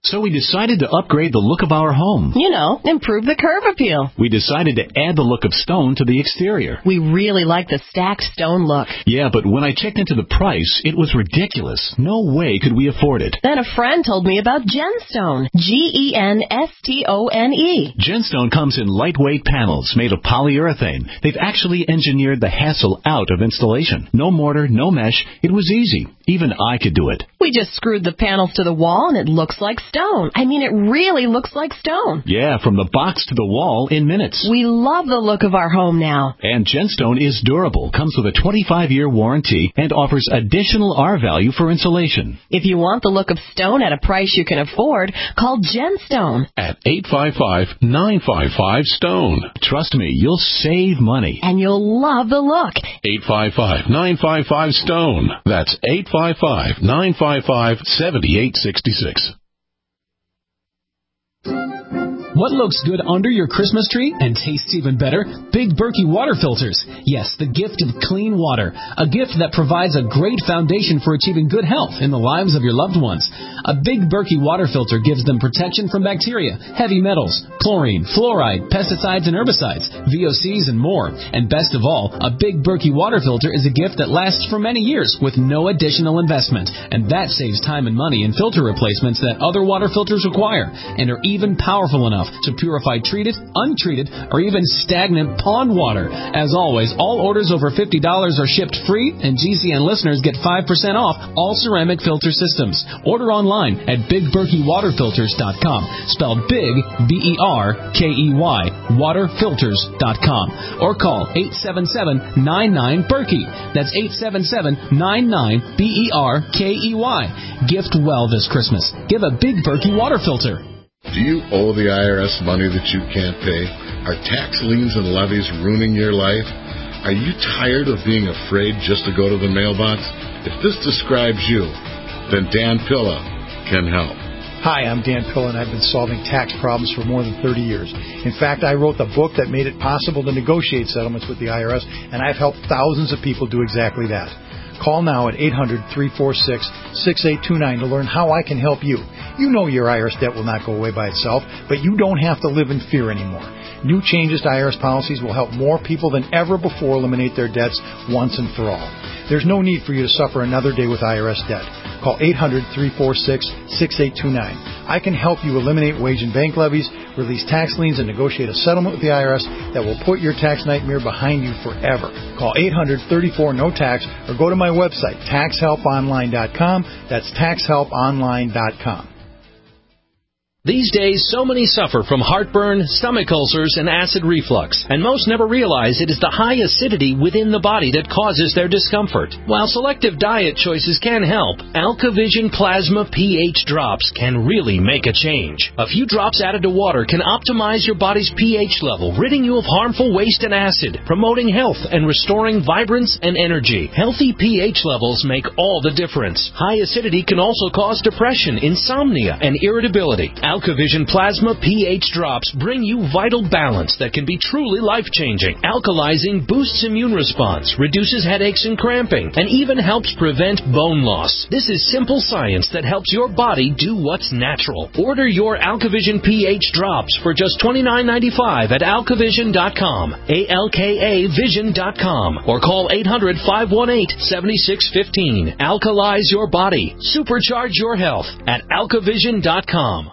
So we decided to upgrade the look of our home. You know, improve the curb appeal. We decided to add the look of stone to the exterior. We really like the stacked stone look. Yeah, but when I checked into the price, it was ridiculous. No way could we afford it. Then a friend told me about Genstone. G E N S T O N E. Genstone comes in lightweight panels made of polyurethane. They've actually engineered the hassle out of installation. No mortar, no mesh. It was easy. Even I could do it. We just screwed the panels to the wall and it looks like stone. I mean, it really looks like stone. Yeah, from the box to the wall in minutes. We love the look of our home now. And Genstone is durable, comes with a twenty-five year warranty, and offers additional R value for insulation. If you want the look of stone at a price you can afford, call Genstone. At eight five five, nine five five, STONE. Trust me, you'll save money. And you'll love the look. eight five five, nine five five, STONE. That's eight five five, nine five five, seven eight six six. What looks good under your Christmas tree and tastes even better? Big Berkey water filters. Yes, the gift of clean water. A gift that provides a great foundation for achieving good health in the lives of your loved ones. A Big Berkey water filter gives them protection from bacteria, heavy metals, chlorine, fluoride, pesticides and herbicides, V O Cs and more. And best of all, a Big Berkey water filter is a gift that lasts for many years with no additional investment. And that saves time and money in filter replacements that other water filters require and are even powerful enough to purify treated, untreated, or even stagnant pond water. As always, all orders over fifty dollars are shipped free, and G C N listeners get five percent off all ceramic filter systems. Order online at big berkey water filters dot com, spelled big, B E R K E Y, water filters dot com, or call eight seven seven, nine nine, Berkey. That's eight seven seven, nine nine, B E R K E Y. Gift well this Christmas. Give a Big Berkey water filter. Do you owe the I R S money that you can't pay? Are tax liens and levies ruining your life? Are you tired of being afraid just to go to the mailbox? If this describes you, then Dan Pilla can help. Hi, I'm Dan Pilla, and I've been solving tax problems for more than thirty years. In fact, I wrote the book that made it possible to negotiate settlements with the I R S, and I've helped thousands of people do exactly that. Call now at eight hundred, three four six, six eight two nine to learn how I can help you. You know your I R S debt will not go away by itself, but you don't have to live in fear anymore. New changes to I R S policies will help more people than ever before eliminate their debts once and for all. There's no need for you to suffer another day with I R S debt. Call eight hundred, three four six, six eight two nine. I can help you eliminate wage and bank levies, release tax liens, and negotiate a settlement with the I R S that will put your tax nightmare behind you forever. Call eight hundred, thirty-four, no tax or go to my website, tax help online dot com. That's tax help online dot com. These days, so many suffer from heartburn, stomach ulcers, and acid reflux, and most never realize it is the high acidity within the body that causes their discomfort. While selective diet choices can help, AlkaVision Plasma pH drops can really make a change. A few drops added to water can optimize your body's pH level, ridding you of harmful waste and acid, promoting health and restoring vibrance and energy. Healthy pH levels make all the difference. High acidity can also cause depression, insomnia, and irritability. AlkaVision Plasma pH drops bring you vital balance that can be truly life-changing. Alkalizing boosts immune response, reduces headaches and cramping, and even helps prevent bone loss. This is simple science that helps your body do what's natural. Order your AlkaVision pH drops for just twenty-nine ninety-five at alkavision dot com, A L K A vision dot com, or call eight hundred, five one eight, seven six one five. Alkalize your body. Supercharge your health at alkavision dot com.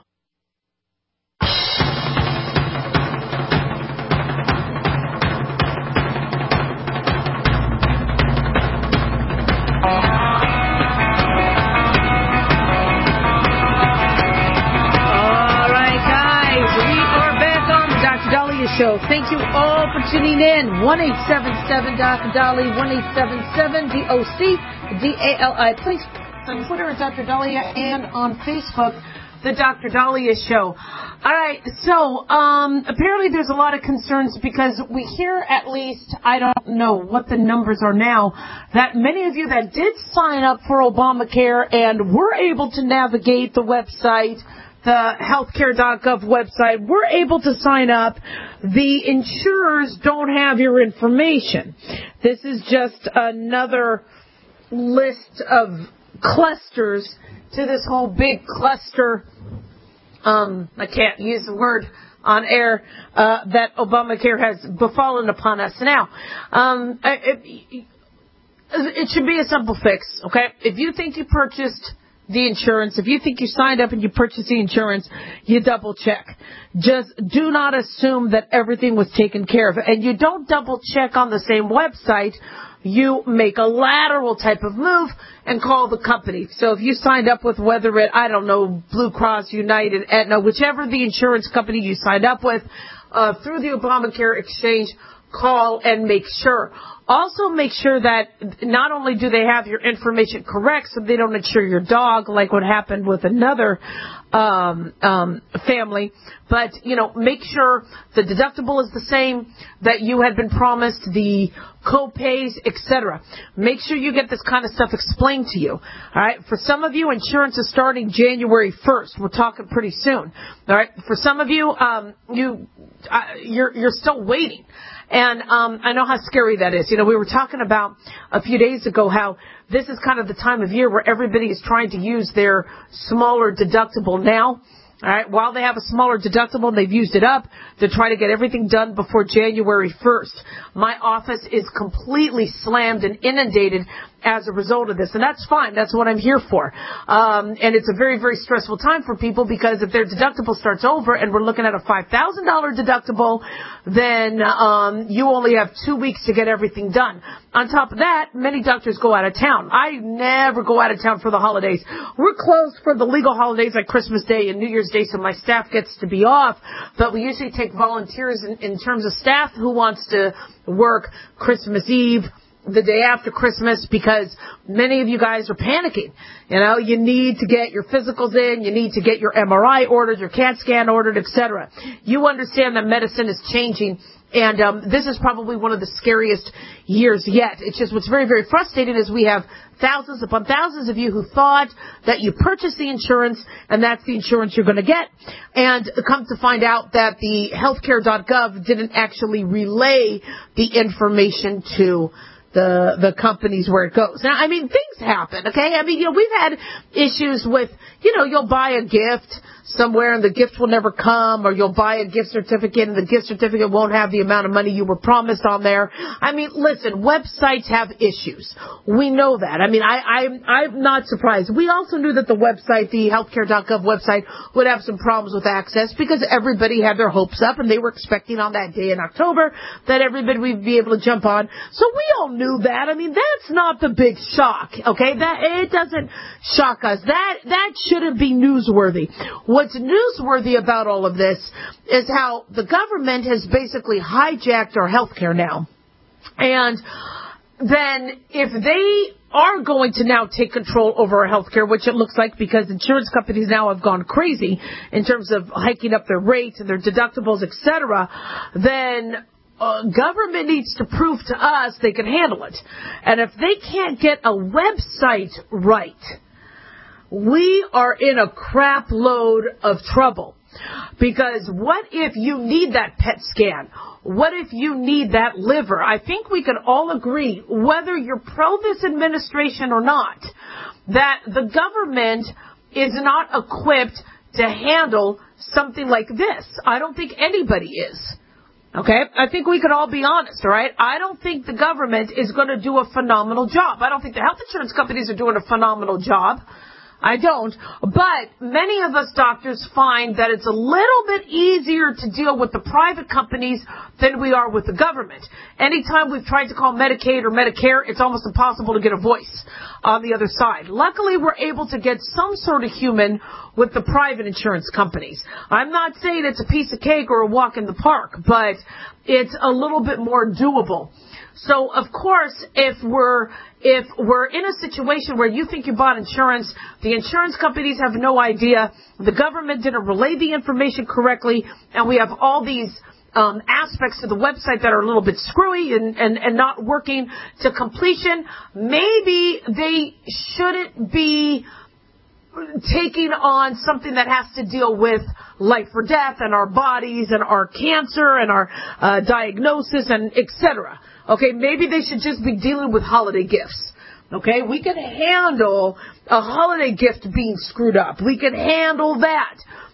Show. Thank you all for tuning in. one eight seven seven Doctor Dolly, one eight seven seven D O C D A L I. Please on Twitter at Doctor Dahlia and on Facebook, The Doctor Dahlia Show. All right, so um, apparently there's a lot of concerns because we hear at least, I don't know what the numbers are now, that many of you that did sign up for Obamacare and were able to navigate the website, the healthcare dot gov website, we're able to sign up. The insurers don't have your information. This is just another list of clusters to this whole big cluster um, I can't use the word on air, uh, that Obamacare has befallen upon us. Now, um, it, it should be a simple fix, okay? If you think you purchased the insurance, if you think you signed up and you purchased the insurance, you double check. Just do not assume that everything was taken care of. And you don't double check on the same website. You make a lateral type of move and call the company. So if you signed up with, whether it, I don't know, Blue Cross, United, Aetna, whichever the insurance company you signed up with, uh, through the Obamacare exchange, call and make sure. Also make sure that not only do they have your information correct so they don't insure your dog like what happened with another um, um, family, but, you know, make sure the deductible is the same that you had been promised, the co-pays, et cetera. Make sure you get this kind of stuff explained to you. All right. For some of you, insurance is starting January first. We're talking pretty soon. All right. For some of you, um, you uh, you're you're still waiting. And um, I know how scary that is. You know, we were talking about a few days ago how this is kind of the time of year where everybody is trying to use their smaller deductible now. All right. While they have a smaller deductible and they've used it up, they're trying to get everything done before January first. My office is completely slammed and inundated as a result of this. And that's fine. That's what I'm here for. Um, and it's a very, very stressful time for people because if their deductible starts over and we're looking at a five thousand dollars deductible, then um, you only have two weeks to get everything done. On top of that, many doctors go out of town. I never go out of town for the holidays. We're closed for the legal holidays like Christmas Day and New Year's Day, so my staff gets to be off. But we usually take volunteers in, in terms of staff who wants to work Christmas Eve, the day after Christmas, because many of you guys are panicking. You know, you need to get your physicals in, you need to get your M R I ordered, your CAT scan ordered, et cetera. You understand that medicine is changing, and um, this is probably one of the scariest years yet. It's just what's very, very frustrating is we have thousands upon thousands of you who thought that you purchased the insurance and that's the insurance you're going to get, and come to find out that the healthcare dot gov didn't actually relay the information to the the companies where it goes. Now, I mean, things happen, okay? I mean, you know, we've had issues with, you know, you'll buy a gift somewhere and the gift will never come, or you'll buy a gift certificate and the gift certificate won't have the amount of money you were promised on there. I mean, listen, websites have issues. We know that. I mean, I, I, I'm not surprised. We also knew that the website, the healthcare dot gov website, would have some problems with access because everybody had their hopes up and they were expecting on that day in October that everybody would be able to jump on. So we all knew that. I mean, that's not the big shock, okay? That it doesn't shock us. That that shouldn't be newsworthy. What's newsworthy about all of this is how the government has basically hijacked our health care now. And then if they are going to now take control over our health care, which it looks like because insurance companies now have gone crazy in terms of hiking up their rates and their deductibles, et cetera, then Uh, government needs to prove to us they can handle it. And if they can't get a website right, we are in a crap load of trouble. Because what if you need that P E T scan? What if you need that liver? I think we can all agree, whether you're pro this administration or not, that the government is not equipped to handle something like this. I don't think anybody is. Okay, I think we could all be honest, all right? I don't think the government is going to do a phenomenal job. I don't think the health insurance companies are doing a phenomenal job. I don't. But many of us doctors find that it's a little bit easier to deal with the private companies than we are with the government. Anytime we've tried to call Medicaid or Medicare, it's almost impossible to get a voice on the other side. Luckily, we're able to get some sort of human with the private insurance companies. I'm not saying it's a piece of cake or a walk in the park, but it's a little bit more doable. So, of course, if we're if we're in a situation where you think you bought insurance, the insurance companies have no idea, the government didn't relay the information correctly, and we have all these um, aspects of the website that are a little bit screwy and, and, and not working to completion, maybe they shouldn't be taking on something that has to deal with life or death and our bodies and our cancer and our uh, diagnosis and et cetera. Okay, maybe they should just be dealing with holiday gifts. Okay, we can handle a holiday gift being screwed up. We can handle that.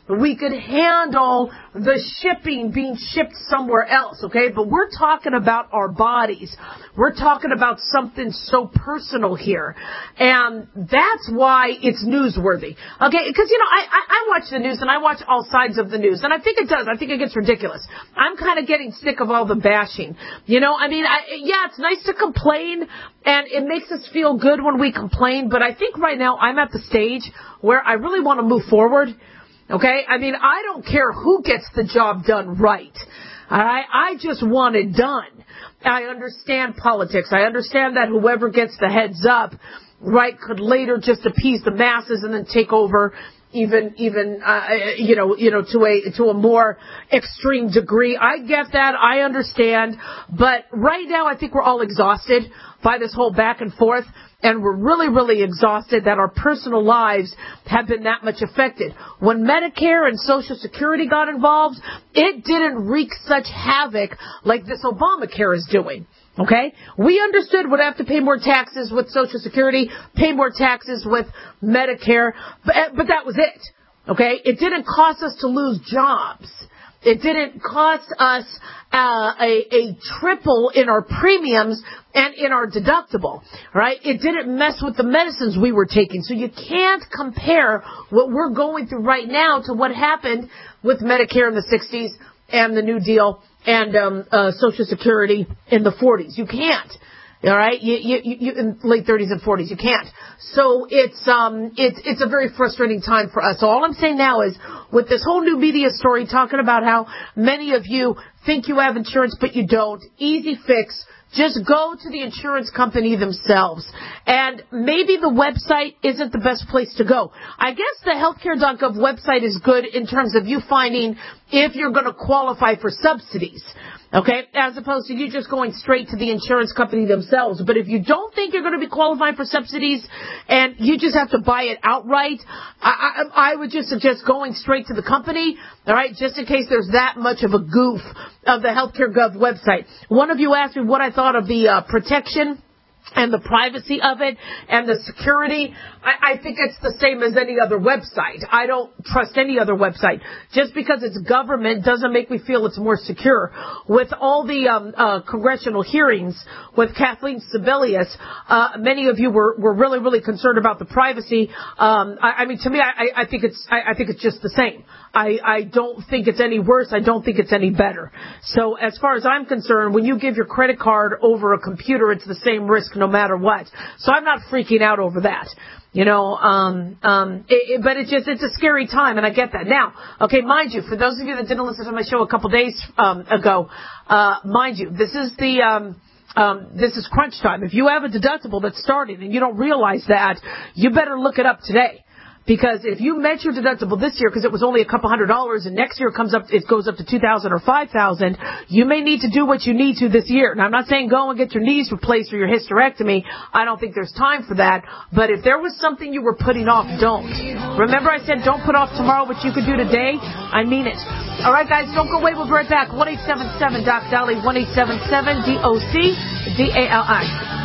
We could handle the shipping being shipped somewhere else, okay? But we're talking about our bodies. We're talking about something so personal here. And that's why it's newsworthy, okay? Because, you know, I, I, I watch the news and I watch all sides of the news. And I think it does. I think it gets ridiculous. I'm kind of getting sick of all the bashing. You know, I mean, I, yeah, it's nice to complain and it makes us feel good when we complain. But I think right now I'm at the stage where I really want to move forward. Okay? I mean, I don't care who gets the job done right. All right? I just want it done. I understand politics. I understand that whoever gets the heads up, right, could later just appease the masses and then take over even, even, uh, you know, you know, to a, to a more extreme degree. I get that. I understand. But right now, I think we're all exhausted by this whole back and forth. And we're really, really exhausted that our personal lives have been that much affected. When Medicare and Social Security got involved, it didn't wreak such havoc like this Obamacare is doing. Okay? We understood we'd have to pay more taxes with Social Security, pay more taxes with Medicare, but, but that was it. Okay? It didn't cost us to lose jobs. It didn't cost us uh, a, a triple in our premiums and in our deductible, right? It didn't mess with the medicines we were taking. So you can't compare what we're going through right now to what happened with Medicare in the sixties and the New Deal and um, uh, Social Security in the forties. You can't. All right, you, you, you, in late thirties and forties, you can't. So it's um, it's it's a very frustrating time for us. So all I'm saying now is, with this whole new media story talking about how many of you think you have insurance but you don't, easy fix. Just go to the insurance company themselves. And maybe the website isn't the best place to go. I guess the healthcare dot gov website is good in terms of you finding if you're going to qualify for subsidies. Okay, as opposed to you just going straight to the insurance company themselves. But if you don't think you're going to be qualifying for subsidies and you just have to buy it outright, I, I, I would just suggest going straight to the company, all right, just in case there's that much of a goof of the healthcare dot gov website. One of you asked me what I thought of the uh, protection and the privacy of it and the security. I, I think it's the same as any other website. I don't trust any other website. Just because it's government doesn't make me feel it's more secure. With all the um, uh, congressional hearings with Kathleen Sebelius, uh, many of you were, were really, really concerned about the privacy. Um, I, I mean, to me, I, I think it's I, I think it's just the same. I, I don't think it's any worse. I don't think it's any better. So as far as I'm concerned, when you give your credit card over a computer, it's the same risk no matter what. So I'm not freaking out over that. You know, um, um, it, it, but it's just, it's a scary time, and I get that. Now, okay, mind you, for those of you that didn't listen to my show a couple days, um, ago, uh, mind you, this is the, um, um, this is crunch time. If you have a deductible that's starting and you don't realize that, you better look it up today. Because if you met your deductible this year because it was only a couple hundred dollars and next year it comes up, it goes up to two thousand dollars or five thousand dollars, you may need to do what you need to this year. Now, I'm not saying go and get your knees replaced or your hysterectomy. I don't think there's time for that. But if there was something you were putting off, don't. Remember I said don't put off tomorrow what you could do today? I mean it. All right, guys, don't go away. We'll be right back. one eight seven seven D O C Dolly, one eight seven seven D O C D A L I.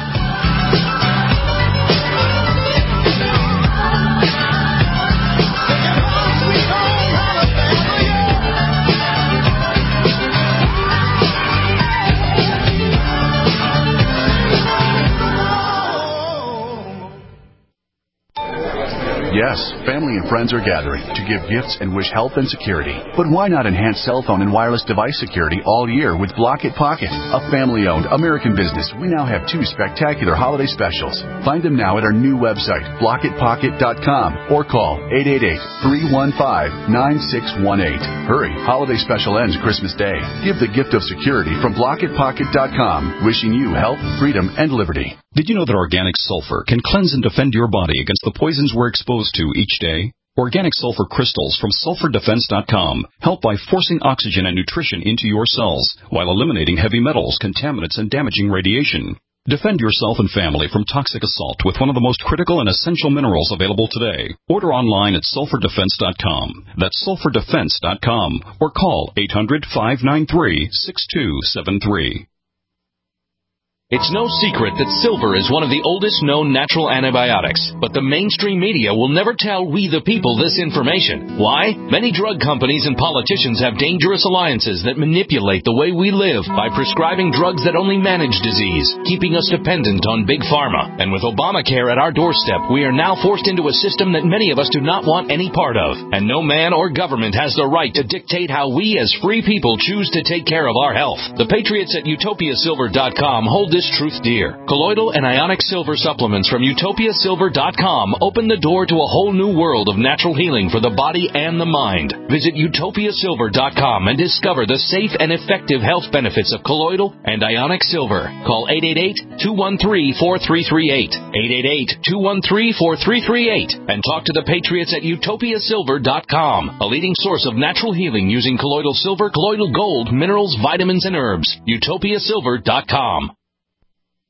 Yes, family and friends are gathering to give gifts and wish health and security. But why not enhance cell phone and wireless device security all year with Block It Pocket? A family-owned American business, we now have two spectacular holiday specials. Find them now at our new website, block it pocket dot com, or call eight eight eight, three one five, nine six one eight. Hurry, holiday special ends Christmas Day. Give the gift of security from block it pocket dot com, wishing you health, freedom, and liberty. Did you know that organic sulfur can cleanse and defend your body against the poisons we're exposed to each day? Organic sulfur crystals from sulfur defense dot com help by forcing oxygen and nutrition into your cells while eliminating heavy metals, contaminants, and damaging radiation. Defend yourself and family from toxic assault with one of the most critical and essential minerals available today. Order online at sulfur defense dot com. That's sulfur defense dot com, or call eight hundred, five nine three, six two seven three. It's no secret that silver is one of the oldest known natural antibiotics, but the mainstream media will never tell we the people this information. Why? Many drug companies and politicians have dangerous alliances that manipulate the way we live by prescribing drugs that only manage disease, keeping us dependent on big pharma. And with Obamacare at our doorstep, we are now forced into a system that many of us do not want any part of. And no man or government has the right to dictate how we as free people choose to take care of our health. The patriots at utopia silver dot com hold this truth dear. Colloidal and ionic silver supplements from utopia silver dot com open the door to a whole new world of natural healing for the body and the mind. Visit utopia silver dot com and discover the safe and effective health benefits of colloidal and ionic silver. Call eight eight eight, two one three, four three three eight, eight eight eight, two one three, four three three eight, and talk to the patriots at utopia silver dot com, a leading source of natural healing using colloidal silver, colloidal gold, minerals, vitamins, and herbs. utopia silver dot com.